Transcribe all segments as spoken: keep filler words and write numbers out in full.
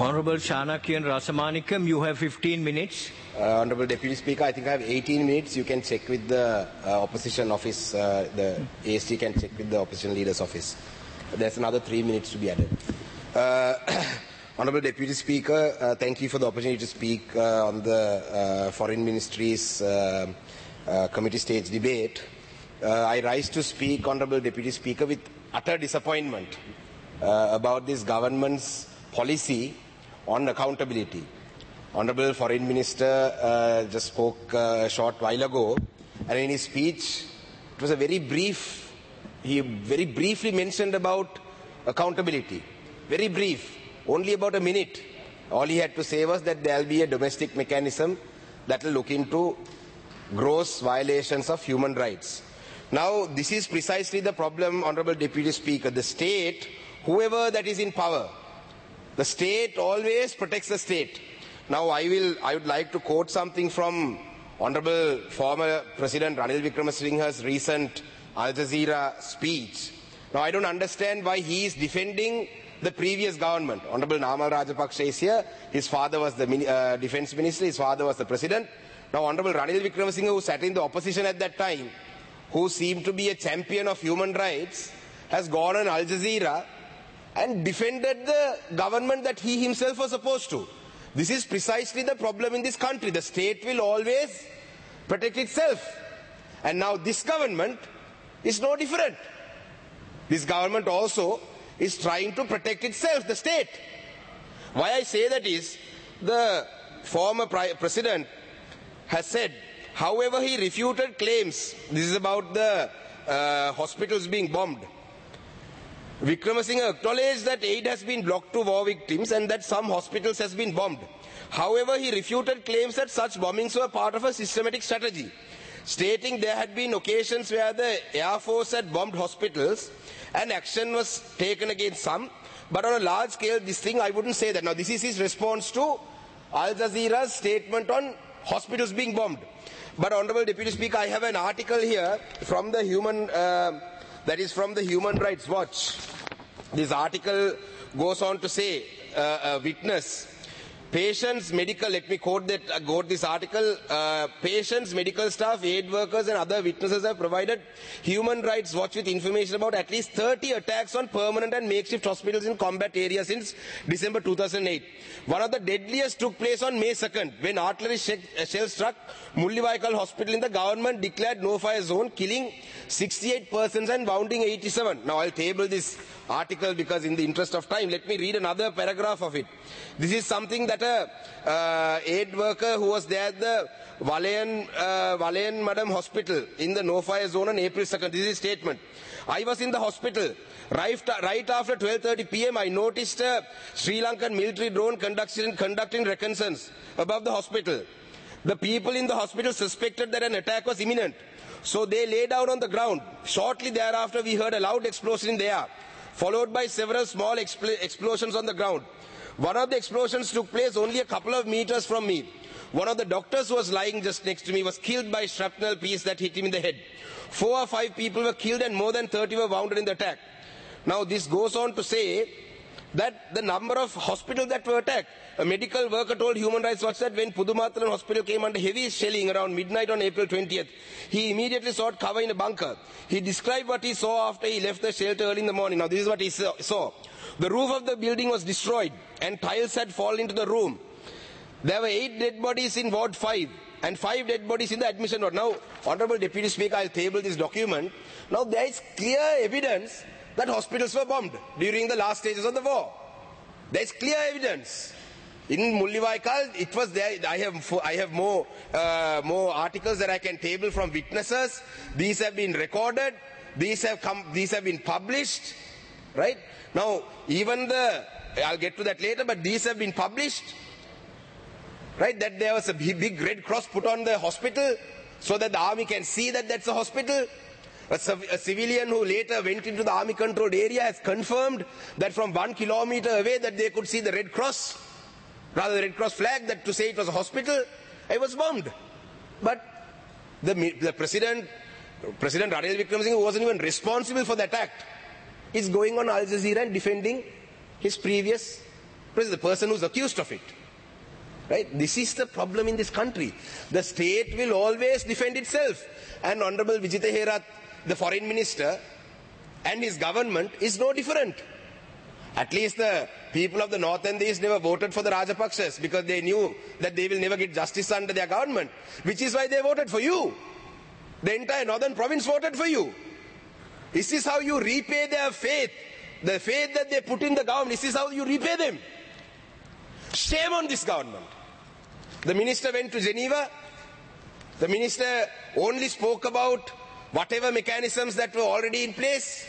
Honorable Chanakyan Rasamanikam, you have fifteen minutes. Uh, Honorable Deputy Speaker, I think I have eighteen minutes. You can check with the uh, opposition office. Uh, the A S T can check with the opposition leader's office. There's another three minutes to be added. Uh, Honorable Deputy Speaker, uh, thank you for the opportunity to speak uh, on the uh, Foreign Ministry's uh, uh, committee stage debate. Uh, I rise to speak, Honorable Deputy Speaker, with utter disappointment uh, about this government's policy on accountability. Honorable Foreign Minister uh, just spoke uh, a short while ago, and in his speech, it was a very brief, he very briefly mentioned about accountability. Very brief, only about a minute. All he had to say was that there will be a domestic mechanism that will look into gross violations of human rights. Now, this is precisely the problem, Honorable Deputy Speaker. The state, whoever that is in power, the state always protects the state. Now, I will, I would like to quote something from Honorable former President Ranil Wickremesinghe's recent Al Jazeera speech. Now, I don't understand why he is defending the previous government. Honorable Namal Rajapaksa is here. His father was the uh, defense minister. His father was the president. Now, Honorable Ranil Wickremesinghe, who sat in the opposition at that time, who seemed to be a champion of human rights, has gone on Al Jazeera and defended the government that he himself was opposed to. This is precisely the problem in this country. The state will always protect itself. And now this government is no different. This government also is trying to protect itself, the state. Why I say that is, the former president has said, however, he refuted claims, this is about the uh, hospitals being bombed. Wickremesinghe acknowledged that aid has been blocked to war victims and that some hospitals has been bombed. However, he refuted claims that such bombings were part of a systematic strategy, stating there had been occasions where the Air Force had bombed hospitals and action was taken against some, but on a large scale, this thing, I wouldn't say that. Now, this is his response to Al Jazeera's statement on hospitals being bombed. But, Honorable Deputy Speaker, I have an article here from the human, uh, that is from the Human Rights Watch. This article goes on to say, uh, a witness, patients, medical, let me quote, that, uh, quote this article, uh, patients, medical staff, aid workers and other witnesses have provided Human Rights Watch with information about at least thirty attacks on permanent and makeshift hospitals in combat areas since December two thousand eight. One of the deadliest took place on May second when artillery shell struck Mullivaikal Hospital in the government declared no-fire zone, killing sixty-eight persons and wounding eighty-seven. Now I'll table this article because in the interest of time, let me read another paragraph of it. This is something that a uh, aid worker who was there at the Valayan, uh, Valayan Madam Hospital in the no-fire zone on April second. This is his statement. I was in the hospital. Right, right after twelve thirty p m I noticed a Sri Lankan military drone conducting, conducting reconnaissance above the hospital. The people in the hospital suspected that an attack was imminent. So they lay down on the ground. Shortly thereafter, we heard a loud explosion in the air, followed by several small expl explosions on the ground. One of the explosions took place only a couple of meters from me. One of the doctors who was lying just next to me was killed by a shrapnel piece that hit him in the head. Four or five people were killed and more than thirty were wounded in the attack. Now this goes on to say that the number of hospitals that were attacked. A medical worker told Human Rights Watch that when Pudumatalan Hospital came under heavy shelling around midnight on April twentieth, he immediately sought cover in a bunker. He described what he saw after he left the shelter early in the morning. Now this is what he saw. The roof of the building was destroyed and tiles had fallen into the room. There were eight dead bodies in Ward five and five dead bodies in the admission ward. Now, Honorable Deputy Speaker, I'll table this document. Now there is clear evidence that hospitals were bombed during the last stages of the war. There is clear evidence. In Mullivaikal, it was there. I have, I have more, uh, more articles that I can table from witnesses. These have been recorded. These have come. These have been published. Right now, even the I'll get to that later. But these have been published. Right, that there was a big red cross put on the hospital so that the army can see that that's a hospital. A, a civilian who later went into the army controlled area has confirmed that from one kilometer away that they could see the red cross, rather the red cross flag, that to say it was a hospital. It was bombed. But the, the president, President Ranil Wickremesinghe, who wasn't even responsible for that act, is going on Al Jazeera and defending his previous the person who's accused of it. Right? This is the problem in this country. The state will always defend itself. And Honorable Vijitha Herath, the foreign minister, and his government is no different. At least the people of the north and the east never voted for the Rajapakshas because they knew that they will never get justice under their government, which is why they voted for you. The entire northern province voted for you. This is how you repay their faith, the faith that they put in the government. This is how you repay them. Shame on this government. The minister went to Geneva. The minister only spoke about whatever mechanisms that were already in place.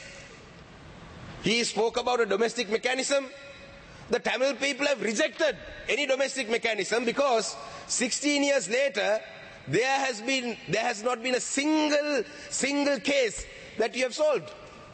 He spoke about a domestic mechanism. The Tamil people have rejected any domestic mechanism because sixteen years later, there has been, there has not been a single, single case that you have solved.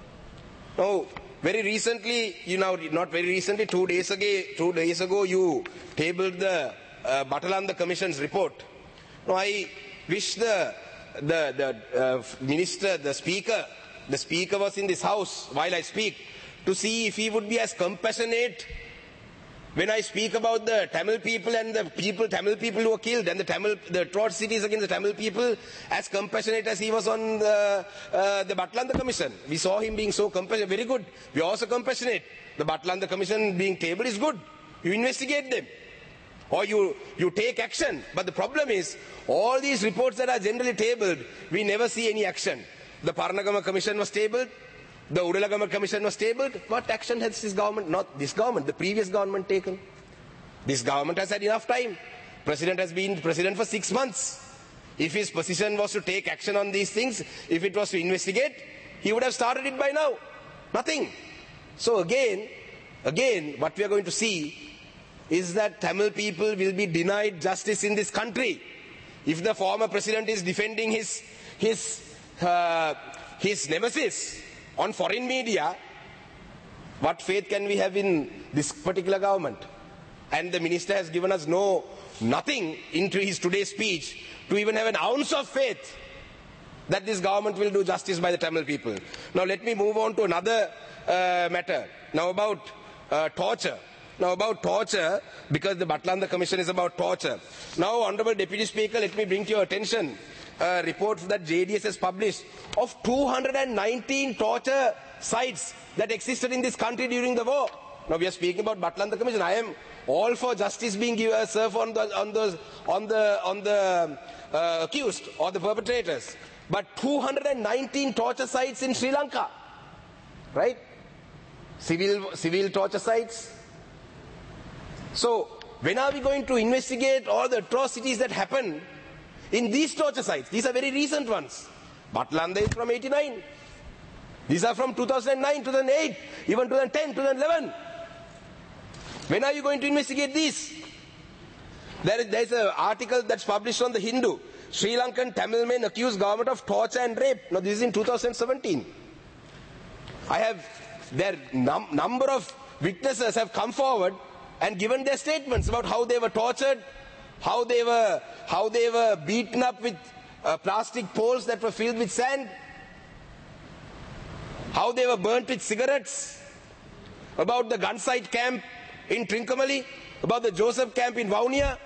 Oh, very recently, you know, not very recently, two days ago, two days ago, you tabled the uh, Batalanda Commission's report. Now, I wish the the the uh, minister, the speaker, the speaker was in this house while I speak, to see if he would be as compassionate when I speak about the Tamil people and the people, Tamil people who were killed and the Tamil, the atrocities against the Tamil people, as compassionate as he was on the, uh, the Batalanda Commission. We saw him being so compassionate, very good. We are also compassionate. The Batalanda Commission being tabled is good. You investigate them. Or you, you take action. But the problem is, all these reports that are generally tabled, we never see any action. The Paranagama Commission was tabled. The Udalagama Commission was tabled. What action has this government, not this government, the previous government taken? This government has had enough time. President has been president for six months. If his position was to take action on these things, if it was to investigate, he would have started it by now. Nothing. So again, again, what we are going to see is that Tamil people will be denied justice in this country. If the former president is defending his, his, uh, his nemesis on foreign media, what faith can we have in this particular government? And the minister has given us no, nothing into his today's speech to even have an ounce of faith that this government will do justice by the Tamil people. Now let me move on to another uh, matter. Now about uh, torture. Now about torture, because the Batalanda Commission is about torture. Now, Honorable Deputy Speaker, let me bring to your attention a report that J D S has published of two hundred nineteen torture sites that existed in this country during the war. Now we are speaking about Batalanda Commission. I am all for justice being given, served on the on the on the on the uh, accused or the perpetrators. But two hundred nineteen torture sites in Sri Lanka, right? Civil civil torture sites. So, when are we going to investigate all the atrocities that happen in these torture sites? These are very recent ones. Batalanda is from eighty-nine. These are from two thousand nine, two thousand eight, even two thousand ten, two thousand eleven. When are you going to investigate these? There is, there is an article that's published on the Hindu. Sri Lankan Tamil men accuse government of torture and rape. Now this is in two thousand seventeen. I have, their num number of witnesses have come forward and given their statements about how they were tortured, how they were, how they were beaten up with uh, plastic poles that were filled with sand, how they were burnt with cigarettes, about the gun site camp in Trincomalee, about the Joseph camp in Vaunia.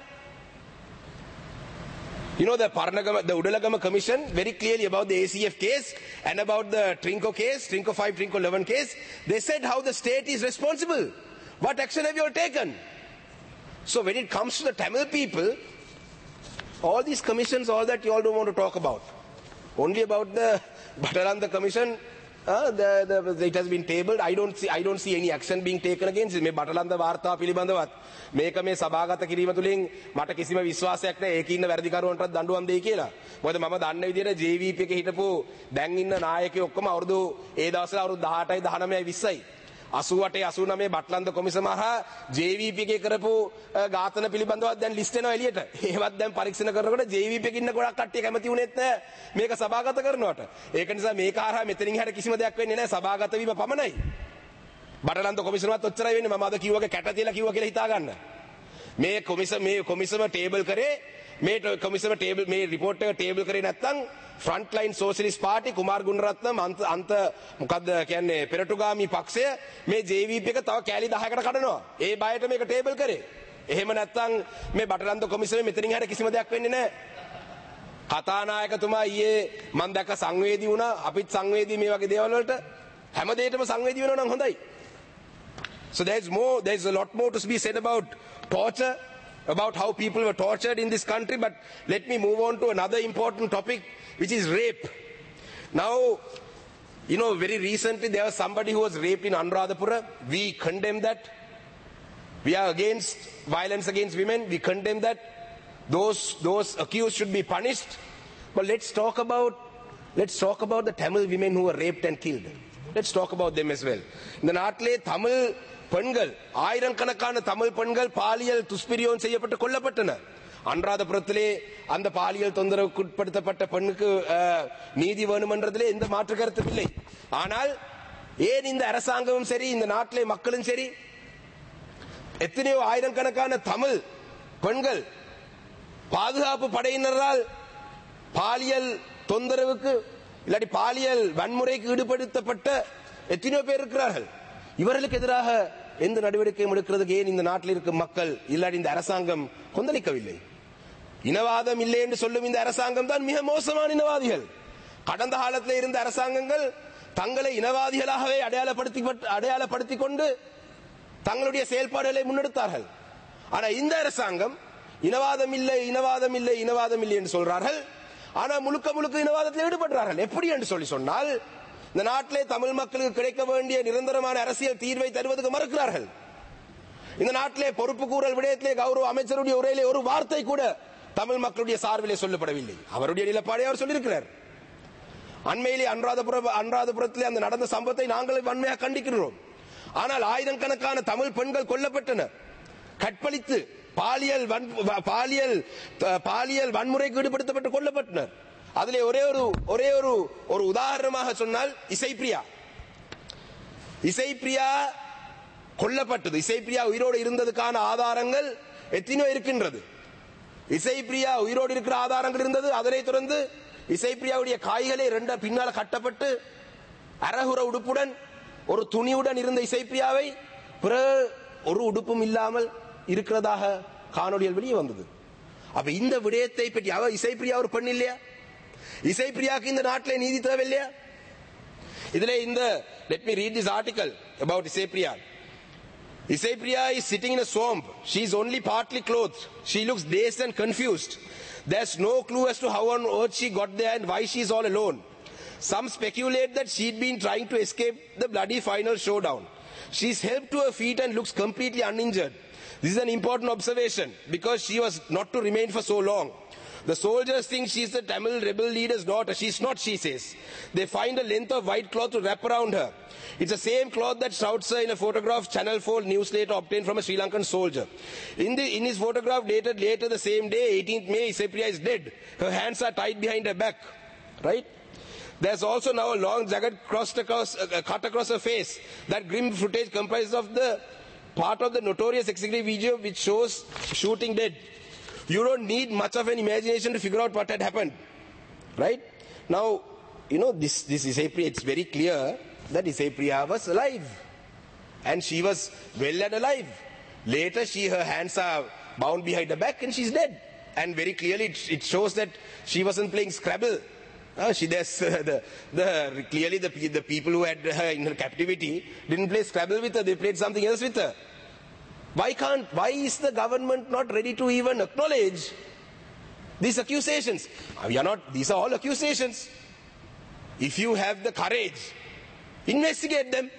You know, the Paranagama, the Udalagama Commission, very clearly about the A C F case and about the Trinco case, Trinco five, Trinco eleven case, they said how the state is responsible. What action have you all taken? So when it comes to the Tamil people, all these commissions, all that you all don't want to talk about. Only about the Batalanda Commission, uh, the, the, it has been tabled. I don't see, I don't see any action being taken against it. Me Batalanda Varta පිළිබඳවත් මේක මේ සභාගත කිරීම තුලින් මට කිසිම විශ්වාසයක් නැහැ ඒකේ ඉන්න වැඩිකරුවන්ටත් දඬුවම් දෙයි කියලා. මොකද මම දන්න විදිහට J V P එකේ හිටපු දැන් ඉන්න නායකයෝ ඔක්කොම අවුරුදු ඒ දවස්වල අවුරුදු දහඅටයි දහනවයයි විස්සයි. අසූඅටයි අසූනවය බට්ලන්ද කොමිසම හා J V P එකේ කරපු ඝාතන පිළිබඳවත් දැන් ලිස්ට් වෙනවා එළියට. ඒවත් දැන් පරීක්ෂණ කරනකොට J V P එකේ ඉන්න ගොඩක් කට්ටිය කැමති වුණෙත් නැහැ මේක සභාගත කරනවට. ඒක නිසා මේක හරහා මෙතනින් හැර කිසිම දෙයක් වෙන්නේ නැහැ සභාගත වීම පමණයි. බටලන්ද කොමිසමවත් ඔච්චරයි වෙන්නේ මම අද කිව්වගේ කැට තියලා කිව්වා කියලා හිතා ගන්න. මේ කොමිසම මේ කොමිසම ටේබල් කරේ මේ කොමිසම ටේබල් මේ රිපෝට් එක ටේබල් කරේ නැත්නම් Front Line Socialist Party Kumar Gunaratne අන්ත අන්ත මොකද්ද කියන්නේ පෙරටුගාමී පක්ෂය මේ ජේ වී පී එක තව කෑලි දහයකට කඩනවා. ඒ බයට මේක ටේබල් කරේ. එහෙම නැත්නම් මේ බටරන්ත කොමිසමේ මෙතනින් හැර කිසිම දෙයක් වෙන්නේ නැහැ. කතානායකතුමා ඊයේ මම දැක්ක සංවේදී වුණා. අපිත් සංවේදී මේ වගේ දේවල් වලට හැම දෙයකටම සංවේදී වෙනවා නම් හොඳයි. So there's more, there's a lot more to be said about torture, about how people were tortured in this country, but let me move on to another important topic, which is rape. Now, you know, very recently there was somebody who was raped in Anuradhapura. We condemn that. We are against violence against women. We condemn that. Those, those accused should be punished. But let's talk about, let's talk about the Tamil women who were raped and killed. Let's talk about them as well. இந்த நாட்டிலே தமிழ் பெண்கள் ஆயிரக்கணக்கான தமிழ் பெண்கள் பாலியல் துஷ்பிரயோகம் செய்யப்பட்டு கொல்லப்பட்டனர். அனுராதபுரத்திலே அந்த பாலியல் தொந்தரவுக்கு உட்படுத்தப்பட்ட பெண்ணுக்கு நீதி வேணுமென்றதிலே எந்த மாற்று கருத்தும் இல்லை. ஆனால் ஏன் இந்த அரசாங்கமும் சரி இந்த நாட்டிலே மக்களும் சரி எத்தனையோ ஆயிரக்கணக்கான தமிழ் பெண்கள் பாதுகாப்பு படையினரால் பாலியல் தொந்தரவுக்கு இல்லாட்டி பாலியல் வன்முறைக்கு ஈடுபடுத்தப்பட்ட எத்தனையோ பேர் இருக்கிறார்கள். இவர்களுக்கு எதிராக எந்த நடவடிக்கையும் எடுக்கிறதுக்கு ஏன் இந்த நாட்டில் இருக்கும் மக்கள் இல்லாட்டி இந்த அரசாங்கம் கொந்தளிக்கவில்லை? இனவாதம் இல்லை என்று சொல்லும் இந்த அரசாங்கம் தான் மிக மோசமான இனவாதிகள். கடந்த காலத்தில் இருந்த அரசாங்கங்கள் தங்களை இனவாதிகளாகவே அடையாளப்படுத்தி அடையாளப்படுத்திக் கொண்டு தங்களுடைய செயல்பாடுகளை முன்னெடுத்தார்கள். ஆனால் இந்த அரசாங்கம் இனவாதம் இல்லை இனவாதம் இல்லை இனவாதம் இல்லை என்று சொல்றார்கள். ஆனா முழுக்க முழுக்க இனவாதத்தில் ஈடுபடுறார்கள். எப்படி என்று சொல்லி சொன்னால் இந்த நாட்டிலே தமிழ் மக்களுக்கு கிடைக்க வேண்டிய நிரந்தரமான அரசியல் தீர்வை தருவதற்கு மறுக்கிறார்கள். இந்த நாட்டிலே பொறுப்பு கூறல் விடயத்திலே கௌரவ அமைச்சருடைய உரையிலே ஒரு வார்த்தை கூட தமிழ் மக்களுடைய சார்பிலே சொல்லப்படவில்லை. அவருடைய நிலப்பாடை அவர் சொல்லியிருக்கிறார். அண்மையிலே அனுராதபுர அனுராதபுரத்திலே அந்த நடந்த சம்பவத்தை நாங்கள் வன்மையாக கண்டிக்கிறோம். ஆனால் ஆயிரக்கணக்கான தமிழ் பெண்கள் கொல்லப்பட்டனர், கற்பழித்து பாலியல் பாலியல் பாலியல் வன்முறைக்கு ஈடுபடுத்தப்பட்டு கொல்லப்பட்டனர். அதிலே ஒரே ஒரு ஒரே ஒரு ஒரு உதாரணமாக சொன்னால் இசைப்பிரியா இசைப்பிரியா கொல்லப்பட்டது. இசைப்பிரியா உயிரோடு இருந்ததுக்கான ஆதாரங்கள் எத்தனையோ இருக்கின்றது. இசைப்பிரியா உயிரோடு இருக்கிற ஆதாரங்கள் இருந்தது. அதனைத் தொடர்ந்து இசைப்பிரியாவுடைய காய்களை ரெண்ட பின்னால கட்டப்பட்டு அரகுர உடுப்புடன் ஒரு துணியுடன் இருந்த இசைப்பிரியாவை பிற ஒரு உடுப்பும் இல்லாமல் இருக்கிறதாக காணொலியில் வெளியே வந்தது. அப்ப இந்த விடயத்தை பற்றி அவ இசைப்பிரியா ஒரு பெண் இல்லையா? இசைப்பிரியாக்கு இந்த நாட்டிலே நீதி தேவையில்லையா? இதுல இந்த let me read this article about Isaipriya. Isaipriya is sitting in a swamp. She is only partly clothed. She looks dazed and confused. There's no clue as to how on earth she got there and why she is all alone. Some speculate that she'd been trying to escape the bloody final showdown. She's helped to her feet and looks completely uninjured. This is an important observation because she was not to remain for so long. The soldiers think she's the Tamil rebel leader's daughter. She's not, she says. They find a length of white cloth to wrap around her. It's the same cloth that shrouds her in a photograph Channel four news later obtained from a Sri Lankan soldier. In, the, in his photograph dated later the same day, eighteenth May, Isaipriya is dead. Her hands are tied behind her back. Right? There's also now a long jagged crossed across, uh, cut across her face. That grim footage comprises of the part of the notorious executive video which shows shooting dead. You don't need much of an imagination to figure out what had happened. Right? Now, you know, this, this Isaipriya, it's very clear that Isaipriya was alive. And she was well and alive. Later, she, her hands are bound behind her back and she's dead. And very clearly, it, it shows that she wasn't playing Scrabble. Uh, she, there's, uh, the, the, clearly, the, the people who had her in her captivity didn't play Scrabble with her, they played something else with her. Why can't, why is the government not ready to even acknowledge these accusations? We are not, these are all accusations. If you have the courage, investigate them.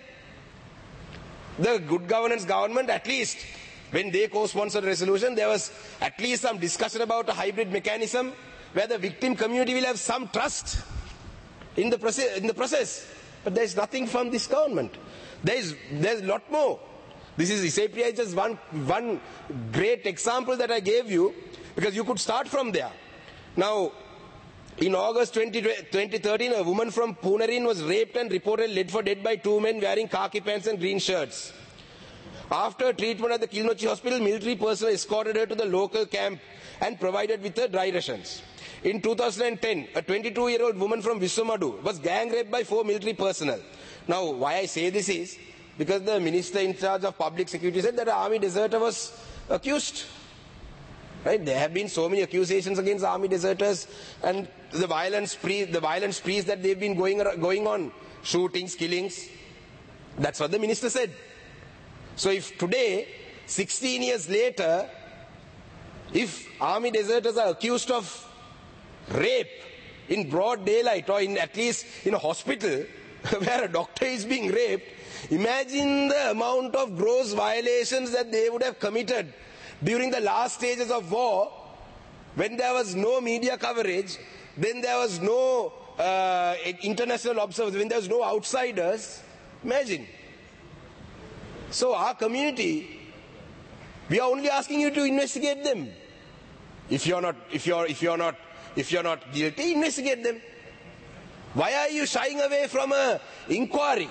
The Good Governance government, at least, when they co-sponsored a resolution, there was at least some discussion about a hybrid mechanism where the victim community will have some trust in the process. In the process. But there is nothing from this government. There is there is a lot more. This is Isaipriya, just one, one great example that I gave you, because you could start from there. Now, in August twenty thirteen, a woman from Punarin was raped and reported led for dead by two men wearing khaki pants and green shirts. After treatment at the Kilnochi hospital, military personnel escorted her to the local camp and provided with her dry rations. In two thousand ten, a twenty-two-year-old woman from Vissomadu was gang raped by four military personnel. Now, why I say this is because the minister in charge of public security said that an army deserter was accused. Right? There have been so many accusations against army deserters and the violence spree, the violence sprees that they've been going, going on, shootings, killings. That's what the minister said. So if today, sixteen years later, if army deserters are accused of rape in broad daylight or in at least in a hospital where a doctor is being raped, imagine the amount of gross violations that they would have committed during the last stages of war, when there was no media coverage, then there was no uh, international observers, when there was no outsiders. Imagine. So our community, we are only asking you to investigate them. If you're not, if you're, if you're not, if you're not guilty, investigate them. Why are you shying away from an inquiry?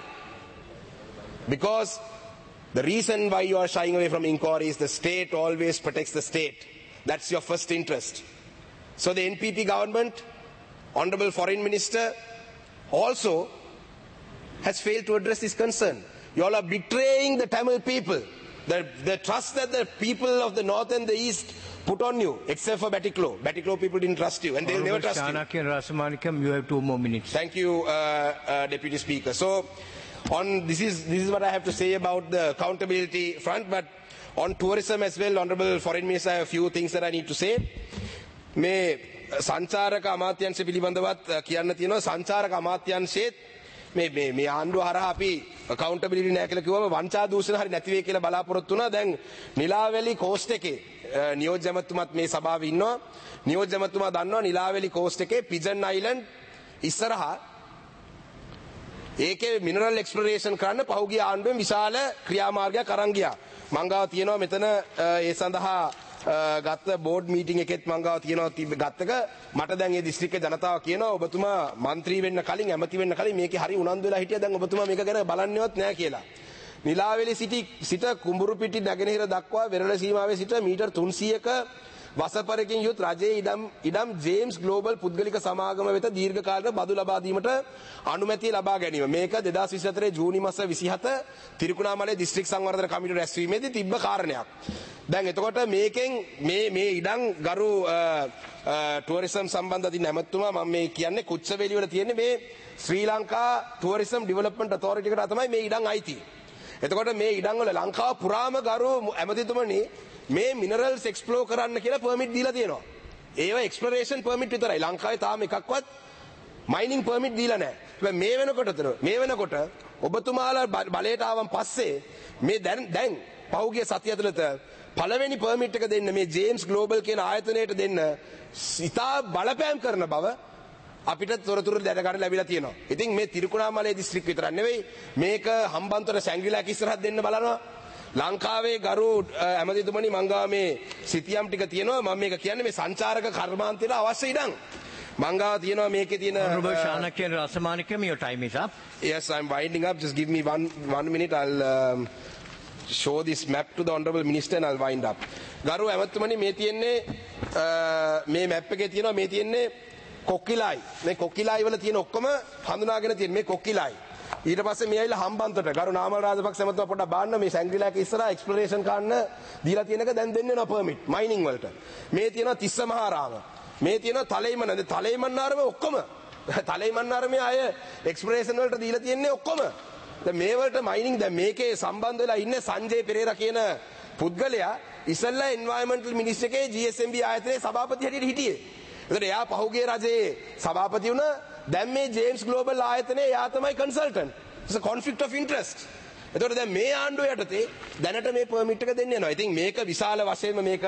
Because the reason why you are shying away from inquiry is the state always protects the state. That's your first interest. So the N P P government, Honorable Foreign Minister, also has failed to address this concern. You all are betraying the Tamil people, the, the trust that the people of the north and the east put on you, except for Batiklo. Batiklo people didn't trust you, and they'll never trust Shanakian you. Rasamanikam, you have two more minutes. Thank you, uh, uh, Deputy Speaker. So, on this is this is what I have to say about the accountability front. But on tourism as well, Honourable Foreign Minister, I have a few things that I need to say. මේ සංචාරක අමාත්‍යංශ පිළිබඳවත් කියන්න තියෙනවා. සංචාරක අමාත්‍යංශයේත් මේ මේ මේ ආණ්ඩුව හරහා අපි accountability නැහැ කියලා කිව්වම වංචා දූෂණ හරි නැති වෙයි කියලා බලාපොරොත්තු වුණා. දැන් නිලාවැලි කෝස්ට් එකේ නියෝජ්‍ය ඇමතුමත් මේ සභාවේ ඉන්නවා. නියෝජ්‍ය ඇමතුමා දන්නවා නිලාවැලි කෝස්ට් එකේ පිජන් අයිලන්ඩ් ඉස්සරහා ඒකේ මිනරල් එක්ස්ප්ලොරේෂන් කරන්න පහුගිය ආණ්ඩුවෙන් විශාල ක්‍රියාමාර්ගයක් අරන් ගියා. මං ගාව තියෙනවා මෙතන ඒ සඳහා ගත්ත බෝඩ් මීටින් එකෙත් මං ගාව තියෙනවා ගත්තක මට දැන් මේ දිස්ත්‍රික්ක ජනතාව කියනවා ඔබතුමා മന്ത്രി වෙන්න කලින් ඇමති වෙන්න කලින් මේකේ හරි උනන්දු වෙලා හිටියා දැන් ඔබතුමා මේක ගැන බලන්නේවත් නැහැ කියලා. නිලාවැලි සිටි සිට කුඹුරුපිටි නැගෙනහිර දක්වා වෙරළ සීමාවේ සිට මීටර් තුන්සීයක වසපරකින් යුත් රජයේ ඉඩම් ඉඩම් ජේම්ස් ග්ලෝබල් පුද්ගලික සමාගම වෙත දීර්ඝ කාලයක බදු ලබා දීමට අනුමැතිය ලබා ගැනීම. මේක දෙදාස් විසිහතර ජූනි මාස විසිහත තිරිකුණාමලේ දිස්ත්‍රික් සංවර්ධන කමිටුව රැස්වීමේදී තිබ්බ කාරණයක්. දැන් එතකොට මේකෙන් මේ මේ ඉඩම් ගරු ටුවරිසම් සම්බන්ධ අධි නැමතුමා මම මේ කියන්නේ කුච්චවේලි වල තියෙන්නේ මේ Sri Lanka Tourism Development Authority එකට තමයි මේ ඉඩම් අයිති. එතකොට මේ ඉඩම් වල ලංකාව පුරාම ගරු ඇමතිතුමනි මේ මිනරල්ස් එක්ස්ප්ලෝර් කරන්න කියලා පර්මිට් දීලා තියෙනවා. ඒව එක්ස්ප්ලොරේෂන් පර්මිට් විතරයි. ලංකාවේ තාම එකක්වත් මයිනින් පර්මිට් දීලා නැහැ. මේ වෙනකොට මේ වෙනකොට ඔබතුමාලා බලයට ආවන් පස්සේ මේ දැන් දැන් පහුගිය සතිය ඇතුළත පළවෙනි පර්මිට් එක දෙන්න මේ ජේම්ස් ග්ලෝබල් කියන ආයතනයට දෙන්න ඉතා බලපෑම් කරන බව අපිට තොරතුරු දැන ගන්න ලැබිලා තියෙනවා. ඉතින් මේ තිරිකුණාමලේ දිස්ත්‍රික් විතරක් නෙවෙයි මේක හම්බන්තොට සැංගිලාක ඉස්සරහට දෙන්න බලනවා. ලංකාවේ ගරු ඇමතිතුමනි මං ගාව මේ සිතියම් ටික තියෙනවා. මම මේක කියන්නේ මේ සංචාරක කර්මාන්තයට අවශ්‍ය ඉඩම්. මං ගාව තියෙනවා මේකේ තියෙන Honorable Shanakian Rasamanikam, your time is up. Yes, I'm winding up. Just give me one one minute. I'll um, show this map to the Honorable Minister and I'll wind up. ගරු ඇමතිතුමනි මේ තියෙන්නේ මේ මැප් එකේ තියෙනවා මේ තියෙන්නේ කොක්කිලයි. මේ කොක්කිලයි වල තියෙන ඔක්කොම හඳුනාගෙන තියෙන මේ කොක්කිලයි. ඊට පස්සේ මේ ඇවිල්ලා හම්බන්තොට ගරු නාමල් රාජපක්ෂ ඇමතුමා පොඩ්ඩක් බලන්න මේ සැංග්‍රිලාක ඉස්සරහා එක්ස්ප්ලොරේෂන් කරන්න දීලා තියෙනක දැන් දෙන්නේ නැහැ පර්මිට් මයිනින් වලට. මේ තියෙනවා තිස්ස මහාරාම. මේ තියෙනවා තලෙයිමන. තලෙයිමන්නාරම ඔක්කොම තලෙයිමන්නාරමේ අය එක්ස්ප්ලොරේෂන් වලට දීලා තියෙන්නේ ඔක්කොම. දැන් මේ වලට මයිනින් දැන් මේකේ සම්බන්ධ වෙලා ඉන්නේ සංජය පෙරේරා කියන පුද්ගලයා ඉස්සෙල්ලා එන්වයරන්මන්ටල් මිනිස්ටර් එකේ ජී එස් එම් බී ආයතනයේ සභාපති හැටියට හිටියේ. ඒතර එයා පහුගිය රජයේ සභාපති වුණා. දැන් මේ ජේම්ස් ග්ලෝබල් ආයතනයේ එයා තමයි consultant. it's a conflict of interest. එතකොට දැන් මේ ආණ්ඩුව යටතේ දැනට මේ පර්මිට් එක දෙන්න යනවා. ඉතින් මේක විශාල වශයෙන්ම මේක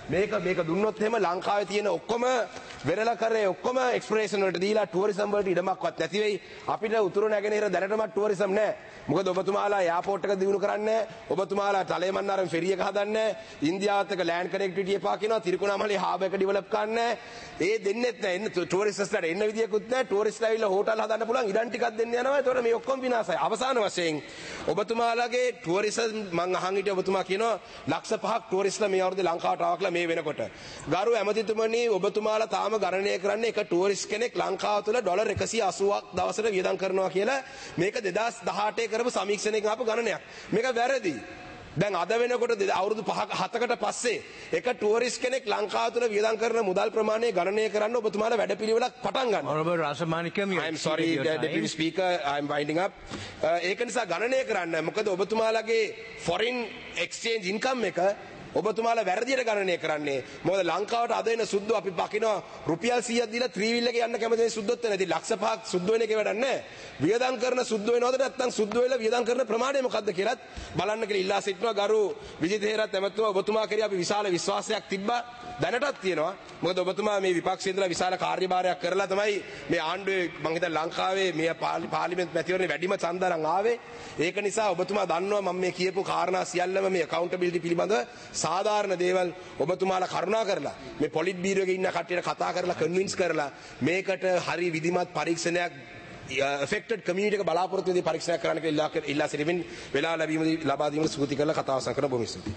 මේක මේක දුන්නොත් එහෙම ලංකාවේ තියෙන ඔක්කොම වෙරළ කරේ ඔක්කොම එක්ස්ප්‍රේෂන් වලට දීලා ටුවරිසම් වලට ඉඩමක්වත් නැති වෙයි. අපිට උතුරු නැගෙනහිර දැනටමත් ටුවරිසම් නැහැ. මොකද ඔබතුමාලා එයාපෝට් එක දිනු කරන්නේ නැහැ. ඔබතුමාලා තලේමන්නාරම් ෆෙරි එක හදන්නේ නැහැ. ඉන්දියාවත් එක්ක ලෑන්ඩ් කනෙක්ටිවිටි එපා කියනවා. තිරිකුණාමලේ හාබර් එක ඩෙවලොප් කරන්නේ නැහැ. ඒ දෙන්නෙත් නැහැ. එන්න ටුවරිස්ට්ස්ලාට එන්න විදියකුත් නැහැ. ටුවරිස්ට්ලා ඇවිල්ලා හෝටල් හදන්න පුළුවන් ඉඩම් ටිකක් දෙන්න යනවා. ඒතකොට මේ ඔක්කොම විනාශයි. අවසාන වශයෙන් ඔබතුමාලාගේ ටුවරිසම් මං අහන් හිටිය ඔබතුමා කියනවා ලක්ෂ පහක් ටුවරිස්ට්ලා මේ අවුරුද්දේ ලංකාවට ආවා කියලා මේ වෙනකොට. ගරු ඇමතිතුමනි ඔබතුමාලා තාම ගණනය කරන්නේ එක ටුවරිස්ට් කෙනෙක් ලංකාව තුළ ඩොලර් එකසිය අසූවක් දවසට වියදම් කරනවා කියලා මේක දෙදාස් දහඅටේ කරපු සමීක්ෂණයකින් ආපු ගණනයක්. මේක වැරදි. දැන් අද වෙනකොට අවුරුදු පහක හතකට පස්සේ එක ටුවරිස්ට් කෙනෙක් ලංකාව තුළ වියදම් කරන මුදල් ප්‍රමාණය ගණනය කරන්න ඔබතුමාලා වැඩපිළිවෙලක් පටන් ගන්න. Honorable Rasamanikam, you I am exceeded sorry, your the time. Deputy Speaker, I am winding up. ඒක නිසා ගණනය කරන්න. මොකද ඔබතුමාලගේ foreign exchange income එක ඔබතුමාලා වැරදියට ගණනය කරන්නේ. මොකද ලංකාවට අද එන සුද්දු අපි පකිනවා රුපියල් සීයක් දීලා ත්‍රිවිල් එකේ යන්න කැමති සුද්දොත් වෙන. ඉතින් ලක්ෂ පහක් සුද්දු වෙන එකේ වැඩක් නැහැ. වියදම් කරන සුද්දු වෙනවද නැත්නම් සුද්දු වෙලා වියදම් කරන ප්‍රමාණය මොකක්ද කියලාත් බලන්න කියලා ඉල්ලා සිටිනවා. ගරු විජිතේරත් ඇමතුමා ඔබතුමා කෙරෙහි අපි විශාල විශ්වාසයක් තිබ්බා. දැනටත් තියෙනවා. මොකද ඔබතුමා මේ විපක්ෂයේ ඉඳලා විශාල කාර්යභාරයක් කරලා තමයි මේ ආණ්ඩුවේ මං හිතන්නේ ලංකාවේ මේ පාර්ලිමේන්තු මැතිවරණේ වැඩිම ඡන්දරන් ආවේ. ඒක නිසා ඔබතුමා දන්නවා මම මේ කියපු කාරණා සියල්ලම මේ accountability පිළිබඳව සාධාරණ දේවල් ඔබතුමාලා කරුණා කරලා මේ පොලිට් බීරෝවේ ඉන්න කට්ටියට කතා කරලා කන්වින්ස් කරලා මේකට හරි විධිමත් පරීක්ෂණයක් affected community එක බලාපොරොත්තු වෙදී පරීක්ෂණයක් කරන්න කියලා ඉල්ලා ඉල්ලා සිටිමින් වෙලා ලැබීම ලබා දීම සූති කරලා කතාව සංකරන බොහොම ස්තුතියි.